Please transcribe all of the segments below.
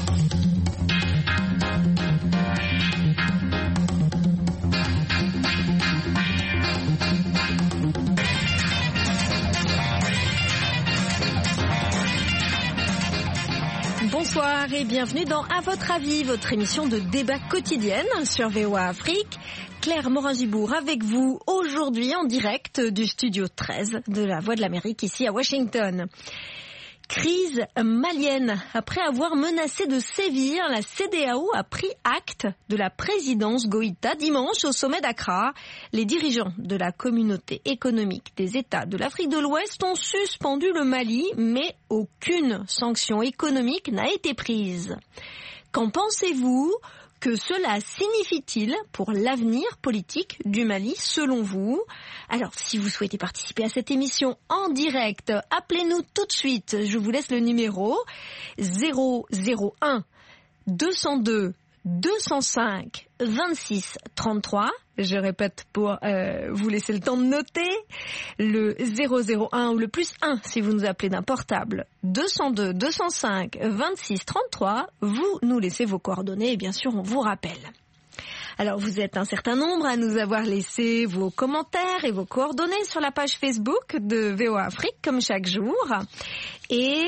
Bonsoir et bienvenue dans À votre avis, votre émission de débat quotidienne sur VOA Afrique. Claire Morin-Gibour avec vous aujourd'hui en direct du studio 13 de la Voix de l'Amérique ici à Washington. Crise malienne. Après avoir menacé de sévir, la CEDEAO a pris acte de la présidence Goïta dimanche au sommet d'Accra. Les dirigeants de la communauté économique des États de l'Afrique de l'Ouest ont suspendu le Mali, mais aucune sanction économique n'a été prise. Qu'en pensez-vous ? Que cela signifie-t-il pour l'avenir politique du Mali, selon vous ? Alors, si vous souhaitez participer à cette émission en direct, appelez-nous tout de suite. Je vous laisse le numéro 001 202 205 26 33. Je répète pour vous laisser le temps de noter. Le 001 ou le plus 1 si vous nous appelez d'un portable. 202 205 26 33. Vous nous laissez vos coordonnées et bien sûr on vous rappelle. Alors vous êtes un certain nombre à nous avoir laissé vos commentaires et vos coordonnées sur la page Facebook de VOA Afrique comme chaque jour. Et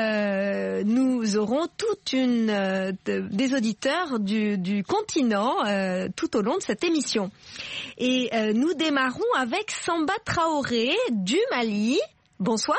nous aurons toute des auditeurs du continent tout au long de cette émission. Et nous démarrons avec Samba Traoré du Mali. Bonsoir.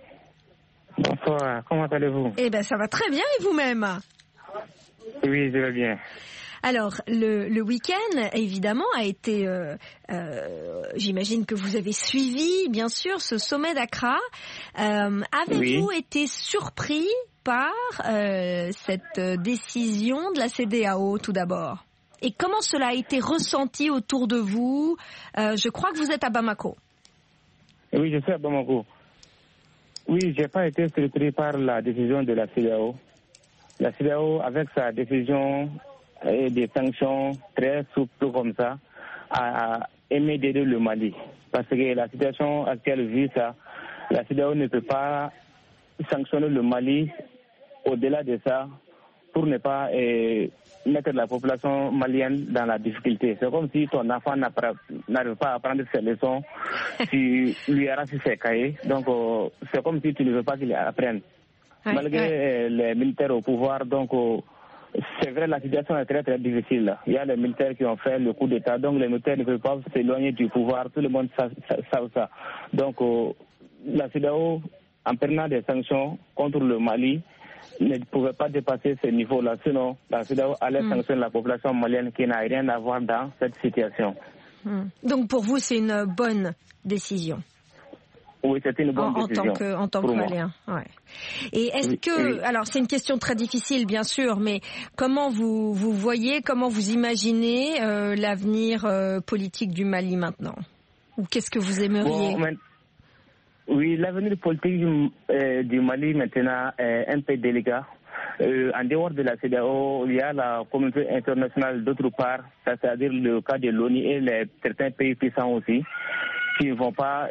Bonsoir, comment allez-vous ? Eh bien ça va très bien et vous-même ? Oui, je vais bien. Alors, le week-end, évidemment, a été, j'imagine que vous avez suivi, bien sûr, ce sommet d'Accra. Avez-vous été surpris par cette décision de la CEDEAO, tout d'abord ? Et comment cela a été ressenti autour de vous ? Je crois que vous êtes à Bamako. Oui, je suis à Bamako. Oui, je n'ai pas été surpris par la décision de la CEDEAO. La CEDEAO, avec sa décision et des sanctions très souples comme ça, a aimé d'aider le Mali. Parce que la situation actuelle, vu ça, la CEDEAO ne peut pas sanctionner le Mali au-delà de ça pour ne pas mettre la population malienne dans la difficulté. C'est comme si ton enfant n'arrive pas à apprendre ses leçons, tu lui arraches ses cahiers. Donc, c'est comme si tu ne veux pas qu'il apprenne. Malgré les militaires au pouvoir, donc... c'est vrai, la situation est très très difficile. Il y a les militaires qui ont fait le coup d'État, donc les militaires ne peuvent pas s'éloigner du pouvoir, tout le monde savent ça. Donc la CEDEAO, en prenant des sanctions contre le Mali, ne pouvait pas dépasser ce niveau-là, sinon la CEDEAO allait sanctionner la population malienne qui n'a rien à voir dans cette situation. Donc pour vous, c'est une bonne décision ? Oui, c'est une bonne décision. En tant que Malien, ouais. Et est-ce que, alors c'est une question très difficile bien sûr, mais comment vous voyez, comment vous imaginez l'avenir politique du Mali maintenant ? Ou qu'est-ce que vous aimeriez ? Oui, l'avenir politique du Mali maintenant est un peu délicat. En dehors de la CEDEAO, il y a la communauté internationale d'autre part, c'est-à-dire le cas de l'ONU et certains pays puissants aussi, qui ne vont pas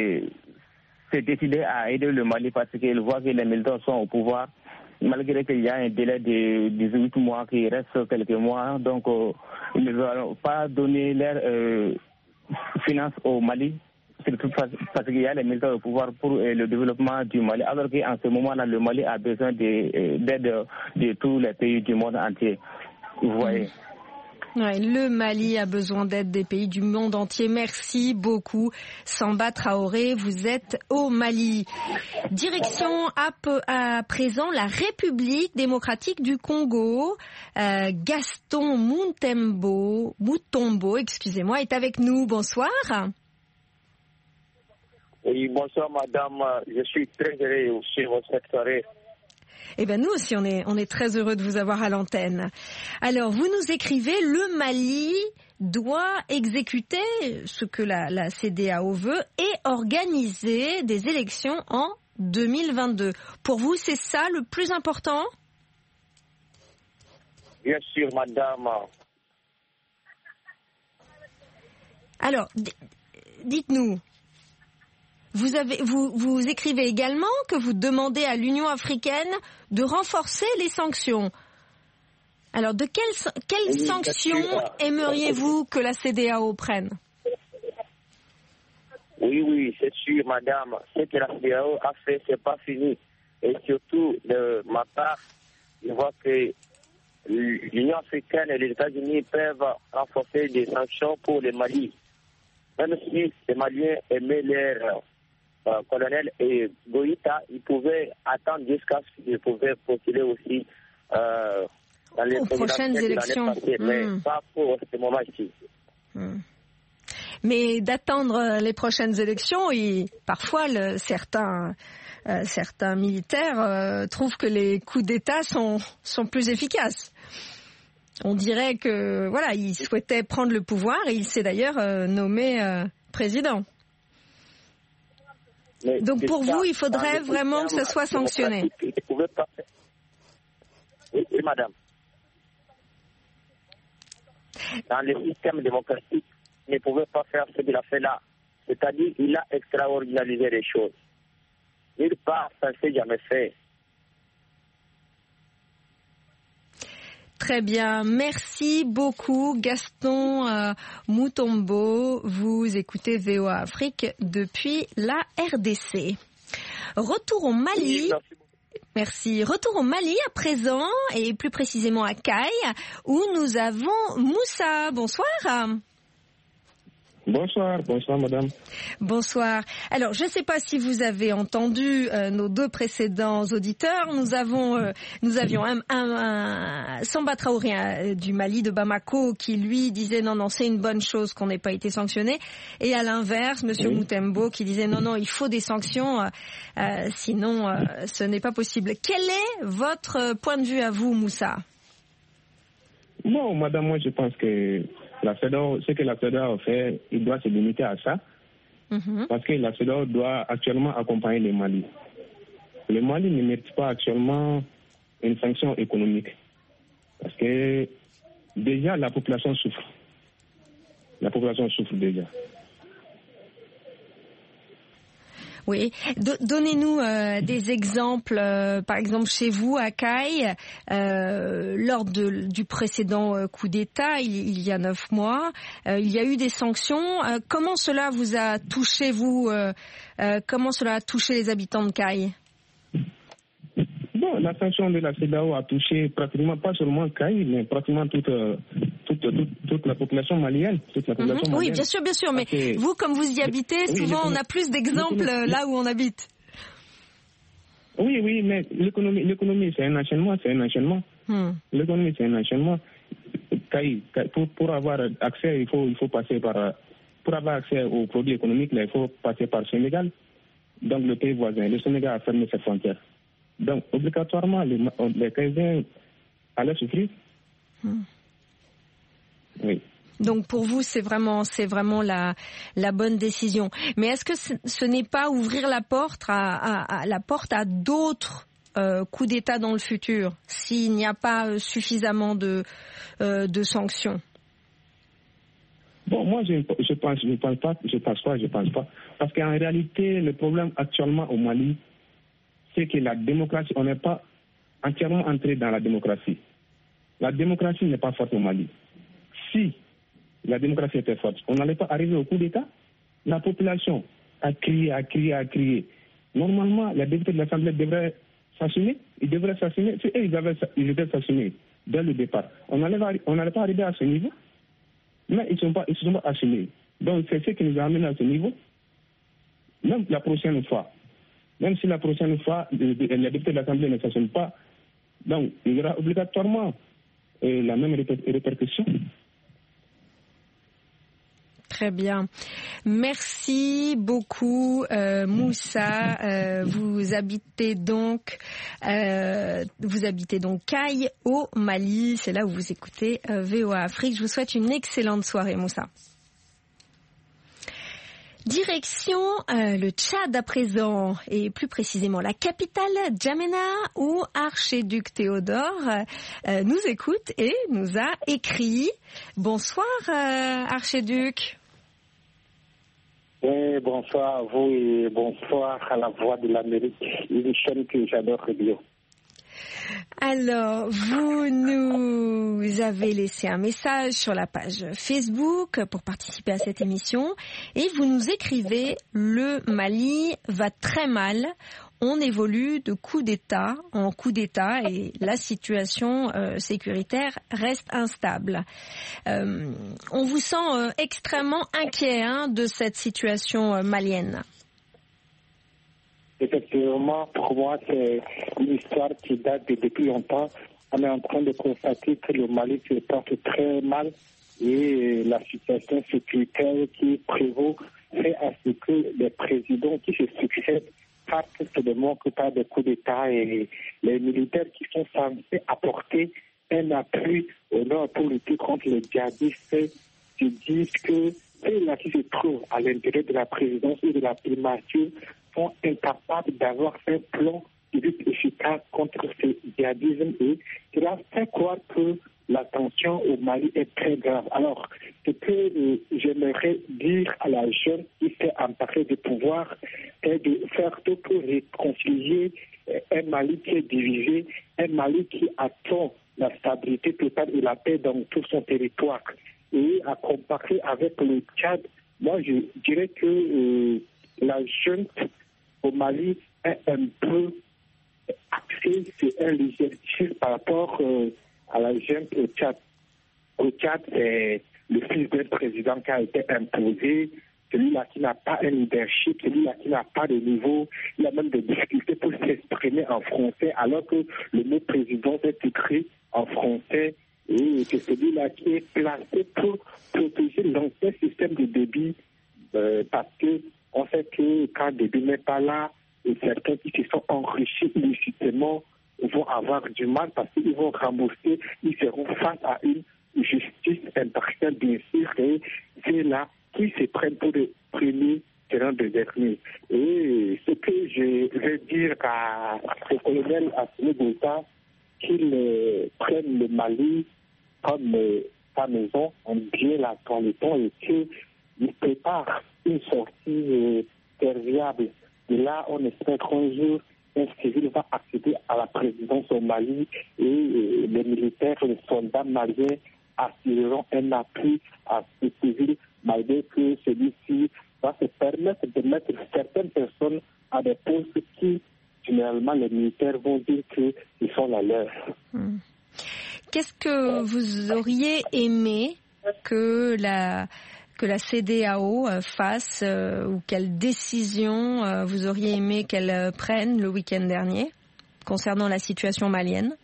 se décider à aider le Mali parce qu'ils voient que les militaires sont au pouvoir, malgré qu'il y a un délai de 18 mois qui reste quelques mois. Donc, ils ne veulent pas donner leurs finances au Mali, surtout parce qu'il y a les militaires au pouvoir pour le développement du Mali, alors qu'en ce moment-là, le Mali a besoin d'aide de tous les pays du monde entier. Vous voyez. Ouais, le Mali a besoin d'aide des pays du monde entier. Merci beaucoup, Samba Traoré. Vous êtes au Mali. Direction à présent la République démocratique du Congo. Gaston Mutombo, excusez-moi, est avec nous. Bonsoir. Oui, bonsoir madame. Je suis très heureux sur votre soirée. Eh bien, nous aussi, on est très heureux de vous avoir à l'antenne. Alors, vous nous écrivez, le Mali doit exécuter ce que la CEDEAO veut et organiser des élections en 2022. Pour vous, c'est ça le plus important ? Bien sûr, madame. Alors, dites-nous. Vous écrivez également que vous demandez à l'Union africaine de renforcer les sanctions. Alors, de quelles sanctions aimeriez-vous que la CEDEAO prenne? Oui, c'est sûr, madame. Ce que la CEDEAO a fait, c'est pas fini. Et surtout, de ma part, je vois que l'Union africaine et les États-Unis peuvent renforcer des sanctions pour le Mali. Même si les Maliens aimaient leur colonel et Goïta, ils pouvaient attendre jusqu'à ce qu'ils pouvaient postuler aussi dans les prochaines élections. Mais pas pour ce moment-ci. Mais d'attendre les prochaines élections, parfois certains militaires trouvent que les coups d'État sont plus efficaces. On dirait que voilà, il souhaitait prendre le pouvoir et il s'est d'ailleurs nommé président. Mais donc pour vous, il faudrait vraiment que ce soit sanctionné. Oui, madame. Dans le système démocratique, il ne pouvait pas faire ce qu'il a fait là. C'est-à-dire qu'il a extraordinarisé les choses. Nulle part, ça ne s'est jamais fait. Très bien, merci beaucoup Gaston Mutombo. Vous écoutez VOA Afrique depuis la RDC. Retour au Mali. Merci. Retour au Mali à présent et plus précisément à Caille où nous avons Moussa. Bonsoir. Bonsoir madame. Bonsoir. Alors, je ne sais pas si vous avez entendu nos deux précédents auditeurs. Nous avions un Samba Traoré du Mali, de Bamako, qui lui disait non, c'est une bonne chose qu'on n'ait pas été sanctionné. Et à l'inverse, Monsieur Mutombo qui disait non, il faut des sanctions, sinon ce n'est pas possible. Quel est votre point de vue à vous, Moussa? Non, madame, moi je pense que ce que la CEDEAO fait, il doit se limiter à ça. Parce que la CEDEAO doit actuellement accompagner le Mali. Le Mali ne mérite pas actuellement une sanction économique. Parce que déjà, la population souffre. La population souffre déjà. Oui, donnez-nous des exemples, par exemple chez vous à Caille, lors du précédent coup d'État, il y a 9 mois, il y a eu des sanctions. Comment cela vous a touché, comment cela a touché les habitants de Caille? Bon, la sanction de la CEDEAO a touché pratiquement, pas seulement Caille, mais pratiquement toute la population malienne. Oui, bien sûr, mais vous, comme vous y habitez, souvent on a plus d'exemples là où on habite. Oui, mais l'économie c'est un enchaînement. L'économie c'est un enchaînement. Pour avoir accès, il faut passer par... Pour avoir accès aux produits économiques, là, il faut passer par le Sénégal, donc le pays voisin. Le Sénégal a fermé ses frontières. Donc, obligatoirement, les Caïsiens allaient souffrir. Oui. Donc, pour vous, c'est vraiment la bonne décision. Mais est-ce que ce n'est pas ouvrir la porte à d'autres coups d'État dans le futur, s'il n'y a pas suffisamment de sanctions? Bon, moi, je pense pas. Parce qu'en réalité, le problème actuellement au Mali, c'est que la démocratie, on n'est pas entièrement entré dans la démocratie. La démocratie n'est pas forte au Mali. Si la démocratie était forte, on n'allait pas arriver au coup d'État. La population a crié. Normalement, les députés de l'Assemblée devraient s'assumer. Ils devraient s'assumer. C'est eux, ils étaient s'assumer dès le départ. On n'allait pas arriver à ce niveau. Mais ils ne se sont pas assumés. Donc, c'est ce qui nous a amené à ce niveau. Même la prochaine fois, les députés de l'Assemblée ne s'assument pas, donc il y aura obligatoirement la même répercussion. Très bien. Merci beaucoup, Moussa. Vous habitez donc Caille au Mali. C'est là où vous écoutez VOA Afrique. Je vous souhaite une excellente soirée, Moussa. Direction le Tchad à présent, et plus précisément la capitale Djamena, où Archiduc Théodore nous écoute et nous a écrit. Bonsoir Archiduc. Oui, bonsoir à vous et bonsoir à la Voix de l'Amérique, une chaîne que j'adore, Radio. Alors, vous nous avez laissé un message sur la page Facebook pour participer à cette émission et vous nous écrivez « Le Mali va très mal ». On évolue de coup d'État en coup d'État et la situation sécuritaire reste instable. On vous sent extrêmement inquiet de cette situation malienne. Effectivement, pour moi, c'est une histoire qui date de depuis longtemps. On est en train de constater que le Mali se porte très mal et la situation sécuritaire qui prévaut fait à ce que les présidents qui se succèdent se démontrent par des coups d'État et les militaires qui sont censés apporter un appui au nord pour lutter contre les djihadistes se disent que ceux-là qui se trouvent à l'intérieur de la présidence et de la primature sont incapables d'avoir un plan de lutte efficace contre ce djihadisme et cela fait croire que la tension au Mali est très grave. Alors, ce que j'aimerais dire à la jeune qui s'est emparée du pouvoir est de faire tout pour réconcilier un Mali qui est divisé, un Mali qui attend la stabilité totale et la paix dans tout son territoire. Et à comparer avec le Tchad, moi je dirais que la junte au Mali est un peu axée sur un législatif par rapport à la junte au Tchad. Au Tchad, c'est le fils d'un président qui a été imposé, celui-là qui n'a pas un leadership, celui-là qui n'a pas de niveau, il a même des difficultés pour s'exprimer en français, alors que le mot président est écrit en français et c'est celui-là qui est placé pour protéger l'ancien système de débit parce qu'on sait que quand Déby n'est pas là, et certains qui se sont enrichis illégitimement vont avoir du mal parce qu'ils vont rembourser, ils seront face à une justice impartiale, bien sûr, et c'est là qui se prennent pour les premiers seront des derniers. Et ce que je vais dire au colonel Assimi Goïta, qu'il prenne le Mali comme sa maison, en bien la temps et qu'il prépare une sortie serviable. Et là, on espère qu'un jour, un civil va accéder à la présidence au Mali et les militaires, les soldats maliens assureront un appui à ce civil malgré que celui-ci va se permettre de mettre certaines personnes à des postes qui, généralement, les militaires vont dire que ce sont la leur. Qu'est-ce que vous auriez aimé que la CEDEAO fasse ou quelle décision vous auriez aimé qu'elle prenne le week-end dernier concernant la situation malienne?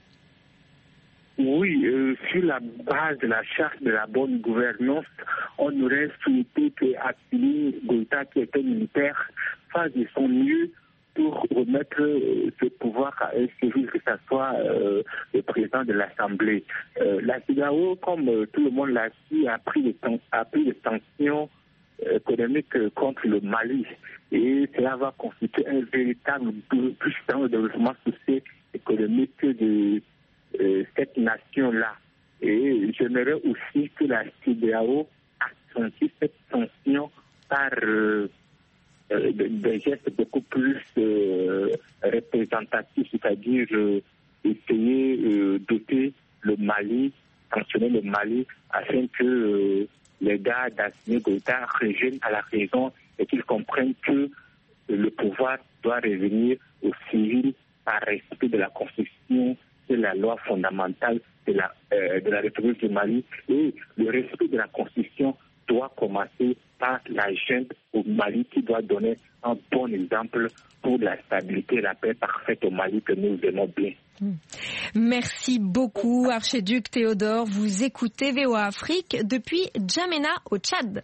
Oui, sur la base de la charte de la bonne gouvernance, on aurait souhaité que Assimi Goïta, qui était militaire, fasse de son mieux pour remettre ce pouvoir à un civil, que ce soit le président de l'Assemblée. La CEDEAO, comme tout le monde l'a dit, a pris des sanctions économiques contre le Mali. Et cela va constituer un véritable plus dans le développement socio-économique de cette nation-là. Et j'aimerais aussi que la CEDEAO accentue cette sanction par des gestes beaucoup plus représentatifs, c'est-à-dire essayer de doter le Mali, sanctionner le Mali, afin que les gars d'Assimi Goïta reviennent à la raison et qu'ils comprennent que le pouvoir doit revenir aux civils par respect de la Constitution, de la loi fondamentale de la République du Mali. Et le respect de la Constitution doit commencer par la junte au Mali qui doit donner un bon exemple pour la stabilité et la paix parfaite au Mali que nous aimons bien. Merci beaucoup, Archiduc Théodore. Vous écoutez VOA Afrique depuis N'Djamena au Tchad.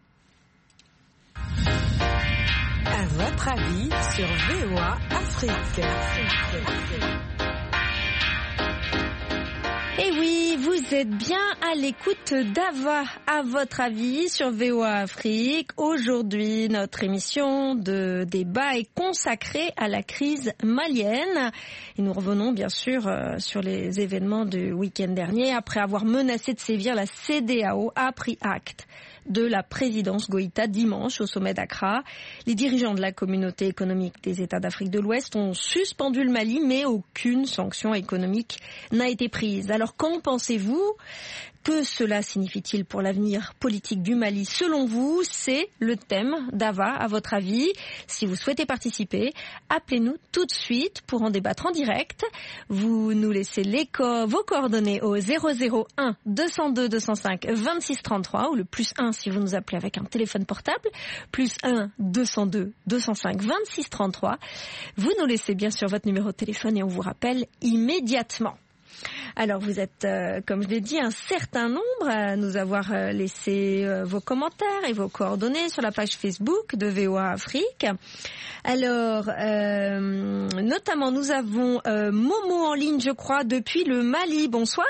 À votre avis sur VOA Afrique. Et oui, vous êtes bien à l'écoute d'Ava, à votre avis, sur VOA Afrique. Aujourd'hui, notre émission de débat est consacrée à la crise malienne. Et nous revenons bien sûr sur les événements du week-end dernier. Après avoir menacé de sévir, la CEDEAO a pris acte de la présidence Goïta dimanche au sommet d'Accra. Les dirigeants de la communauté économique des États d'Afrique de l'Ouest ont suspendu le Mali, mais aucune sanction économique n'a été prise. Alors qu'en pensez-vous ? Que cela signifie-t-il pour l'avenir politique du Mali ? Selon vous, c'est le thème d'Ava, à votre avis. Si vous souhaitez participer, appelez-nous tout de suite pour en débattre en direct. Vous nous laissez vos coordonnées au 001 202 205 26 33 ou le +1 si vous nous appelez avec un téléphone portable, +1 202 205 26 33. Vous nous laissez bien sûr votre numéro de téléphone et on vous rappelle immédiatement. Alors vous êtes, comme je l'ai dit, un certain nombre à nous avoir laissé vos commentaires et vos coordonnées sur la page Facebook de VOA Afrique. Alors, notamment, nous avons Momo en ligne, je crois, depuis le Mali. Bonsoir.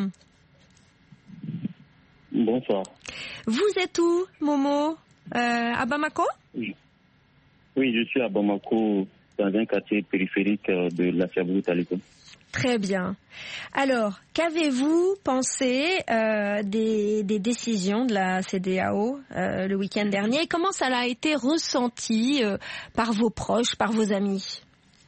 Bonsoir. Vous êtes où, Momo ? À Bamako ? Oui, je suis à Bamako, dans un quartier périphérique de la Saboutaliko. Très bien. Alors, qu'avez-vous pensé des décisions de la CEDEAO le week-end dernier ? Comment ça a été ressenti par vos proches, par vos amis ?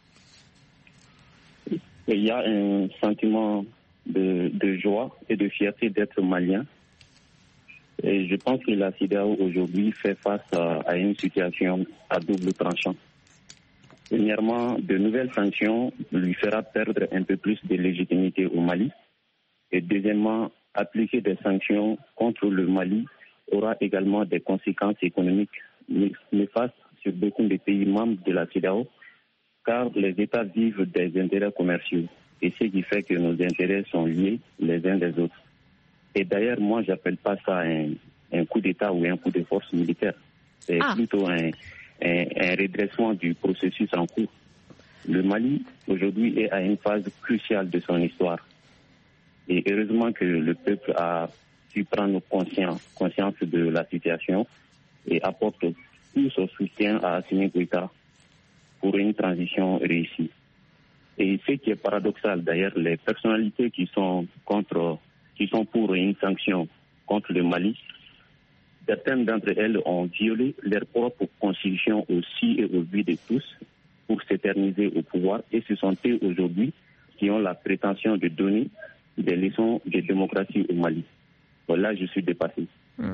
Il y a un sentiment de joie et de fierté d'être malien. Et je pense que la CEDEAO aujourd'hui fait face à une situation à double tranchant. Premièrement, de nouvelles sanctions lui fera perdre un peu plus de légitimité au Mali. Et deuxièmement, appliquer des sanctions contre le Mali aura également des conséquences économiques néfastes sur beaucoup de pays membres de la CEDEAO, car les États vivent des intérêts commerciaux. Et ce qui fait que nos intérêts sont liés les uns des autres. Et d'ailleurs, moi, j'appelle pas ça un coup d'État ou un coup de force militaire. C'est plutôt un redressement du processus en cours. Le Mali, aujourd'hui, est à une phase cruciale de son histoire. Et heureusement que le peuple a su prendre conscience de la situation et apporte tout son soutien à Assimi Goïta pour une transition réussie. Et ce qui est paradoxal, d'ailleurs, les personnalités qui sont pour une sanction contre le Mali, certaines d'entre elles ont violé leur propre constitution aussi et au vu de tous pour s'éterniser au pouvoir. Et ce sont eux aujourd'hui qui ont la prétention de donner des leçons de démocratie au Mali. Là, je suis dépassé.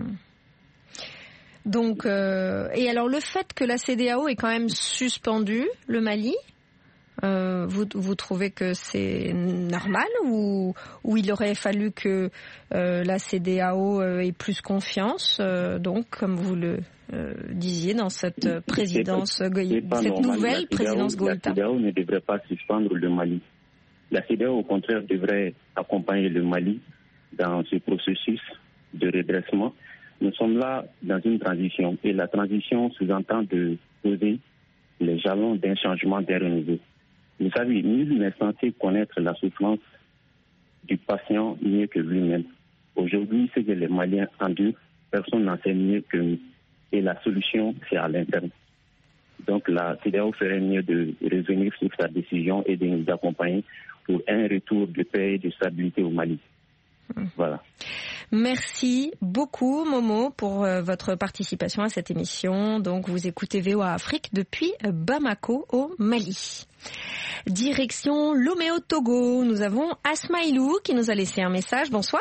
Donc, et alors le fait que la CEDEAO ait quand même suspendu le Mali, vous trouvez que c'est normal ou il aurait fallu que la CEDEAO ait plus confiance, donc comme vous le disiez dans cette présidence cette nouvelle présidence Goïta? La CEDEAO ne devrait pas suspendre le Mali. La CEDEAO au contraire devrait accompagner le Mali dans ce processus de redressement. Nous sommes là dans une transition et la transition sous-entend de poser les jalons d'un changement d'un renouveau. Vous savez, nul n'est censé connaître la souffrance du patient mieux que lui-même. Aujourd'hui, ce que les Maliens endurent, personne n'en sait mieux que nous. Et la solution, c'est à l'interne. Donc la CEDEAO ferait mieux de revenir sur sa décision et de nous accompagner pour un retour de paix et de stabilité au Mali. Voilà. Merci beaucoup Momo pour votre participation à cette émission. Donc vous écoutez VOA Afrique depuis Bamako au Mali. Direction Lomé au Togo. Nous avons Asmaïlou qui nous a laissé un message. Bonsoir.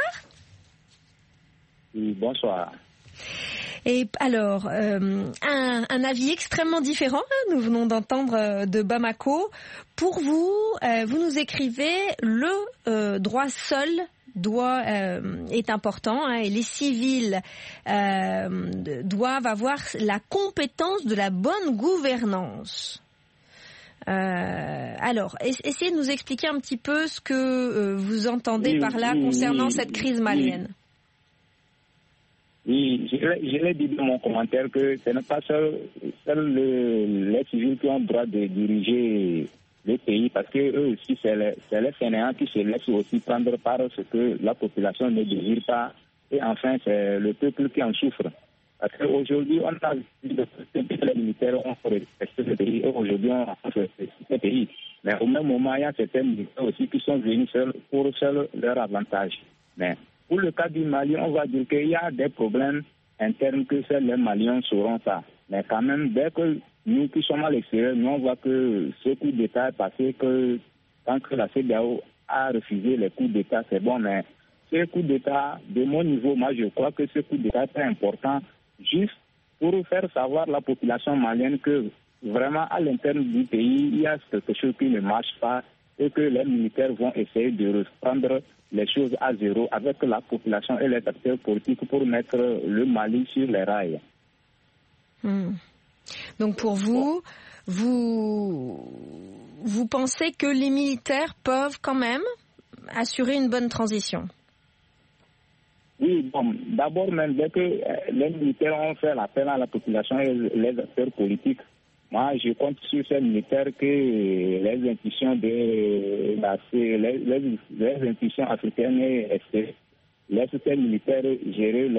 Oui, bonsoir. Et alors, un avis extrêmement différent, nous venons d'entendre de Bamako. Pour vous, vous nous écrivez le droit seul est important et les civils doivent avoir la compétence de la bonne gouvernance. Alors, essayez de nous expliquer un petit peu ce que vous entendez par là concernant cette crise malienne. Oui, je l'ai dit dans mon commentaire que ce n'est pas seuls les civils qui ont le droit de diriger le pays pays, parce que eux aussi, c'est les fainéants qui se laissent aussi prendre par ce que la population ne désire pas. Et enfin, c'est le peuple qui en souffre. Parce qu'aujourd'hui, on a vu que les militaires ont respecté ce pays, et aujourd'hui, on a respecté ce pays. Mais au même moment, il y a certains militaires aussi qui sont venus pour leur avantage. Mais pour le cas du Mali, on va dire qu'il y a des problèmes internes que seuls les Maliens sauront ça. Mais quand même, dès que nous qui sommes à l'extérieur, nous on voit que ce coup d'État est passé, que tant que la CEDEAO a refusé les coups d'État, c'est bon, mais ce coup d'État, de mon niveau, moi je crois que ce coup d'État est important juste pour faire savoir à la population malienne que vraiment à l'interne du pays, il y a quelque chose qui ne marche pas et que les militaires vont essayer de reprendre les choses à zéro avec la population et les acteurs politiques pour mettre le Mali sur les rails. Donc pour vous, vous pensez que les militaires peuvent quand même assurer une bonne transition? Oui, bon, d'abord même, dès que les militaires ont fait l'appel à la population et les acteurs politiques, moi je compte sur ces militaires que les institutions les institutions africaines laissent ces militaires gérer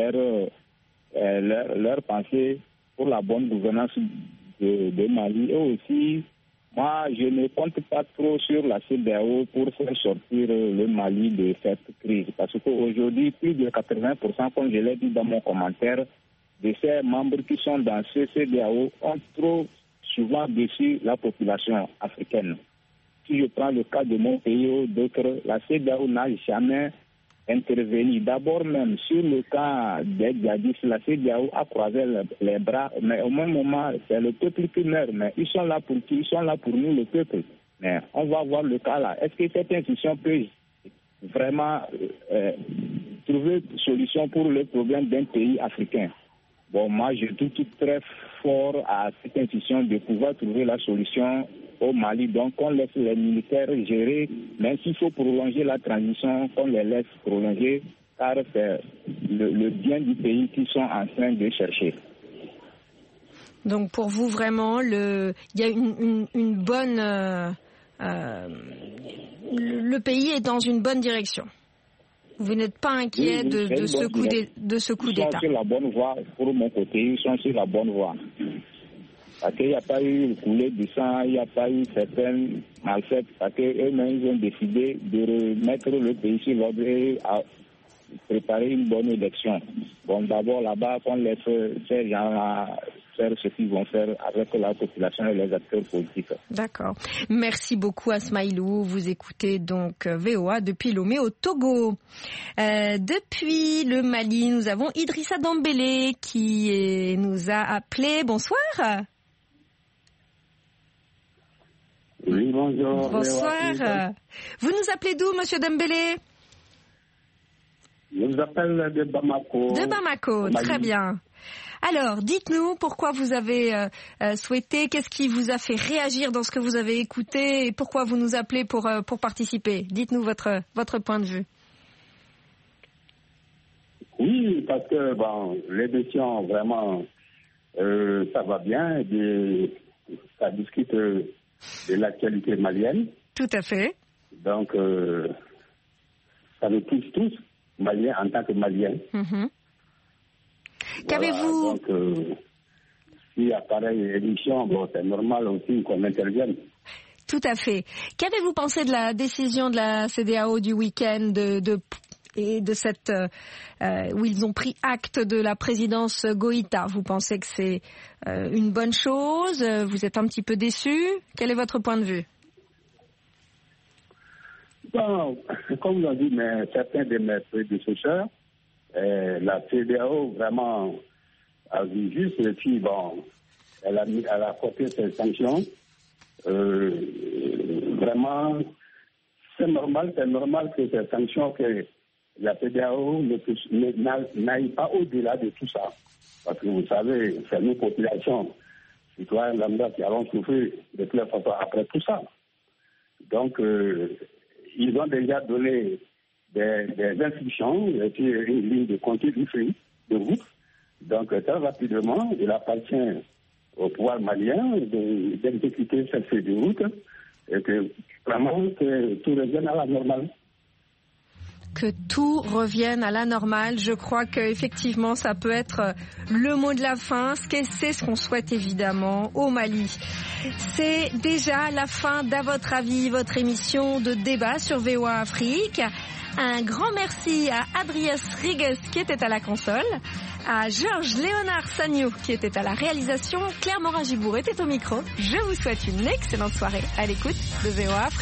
leur pensée pour la bonne gouvernance de Mali. Et aussi, moi, je ne compte pas trop sur la CEDEAO pour faire sortir le Mali de cette crise. Parce qu'aujourd'hui, plus de 80%, comme je l'ai dit dans mon commentaire, de ces membres qui sont dans ce CEDEAO ont trop souvent déçu la population africaine. Si je prends le cas de mon pays ou d'autres, la CEDEAO n'a jamais intervenir. D'abord même, sur le cas des djihadistes, la CEDEAO a croisé les bras, mais au même moment, c'est le peuple qui meurt. Mais ils sont là pour qui? Ils sont là pour nous, le peuple. Mais on va voir le cas là. Est-ce que cette institution peut vraiment trouver une solution pour le problème d'un pays africain? Bon, moi, je doute très fort à cette institution de pouvoir trouver la solution au Mali. Donc, on laisse les militaires gérer, même s'il faut prolonger la transition, qu'on les laisse prolonger, car c'est le bien du pays qu'ils sont en train de chercher. Donc, pour vous, vraiment, il y a une bonne... le pays est dans une bonne direction. Vous n'êtes pas inquiet de ce coup d'État? Ils sont sur la bonne voie, pour mon côté, ils sont sur la bonne voie. Parce qu'il n'y a pas eu coulée du sang, il n'y a pas eu certaines malfaites, parce qu'eux-mêmes ils ont décidé de remettre le pays sur l'ordre et à préparer une bonne élection. Bon, d'abord là-bas, qu'on laisse ces gens-là faire ce qu'ils vont faire avec la population et les acteurs politiques. D'accord. Merci beaucoup Asmaïlou. Vous écoutez donc VOA depuis Lomé au Togo. Depuis le Mali, nous avons Idrissa Dembélé qui nous a appelé. Bonsoir. Oui, bonjour. Bonsoir. Vous nous appelez d'où, monsieur Dembélé? Je vous appelle de Bamako. De Bamako, très bien. Alors, dites-nous pourquoi vous avez souhaité, qu'est-ce qui vous a fait réagir dans ce que vous avez écouté et pourquoi vous nous appelez pour participer. Dites-nous votre point de vue. Oui, parce que l'émission, vraiment, ça va bien. Ça discute de l'actualité malienne. Tout à fait. Donc, ça nous touche tous, Maliens en tant que Maliens. Mm-hmm. Voilà, qu'avez-vous... Donc, s'il y a pareille émission, c'est normal aussi qu'on intervienne. Tout à fait. Qu'avez-vous pensé de la décision de la CEDEAO du week-end et de cette où ils ont pris acte de la présidence Goïta? Vous pensez que c'est une bonne chose? Vous êtes un petit peu déçu? Quel est votre point de vue? Bon, comme l'ont dit certains de mes prédécesseurs, la CEDEAO vraiment a vu juste et puis elle a porté ses sanctions. Vraiment, c'est normal que ces sanctions, que la CEDEAO n'aille pas au-delà de tout ça. Parce que vous savez, c'est nous, populations, citoyens lambda, qui allons souffrir de toute façon après tout ça. Donc, ils ont déjà donné des instructions et puis une ligne de conduite de route. Donc, très rapidement, il appartient au pouvoir malien d'exécuter cette feuille de route et que vraiment que tout revienne à la normale. Que tout revienne à la normale. Je crois qu'effectivement, ça peut être le mot de la fin. C'est ce qu'on souhaite évidemment au Mali. C'est déjà la fin d'À votre avis, votre émission de débat sur VOA Afrique. Un grand merci à Adrias Rigues qui était à la console, à Georges Léonard Sagno qui était à la réalisation, Claire Morin-Gibour était au micro. Je vous souhaite une excellente soirée à l'écoute de VOA Afrique.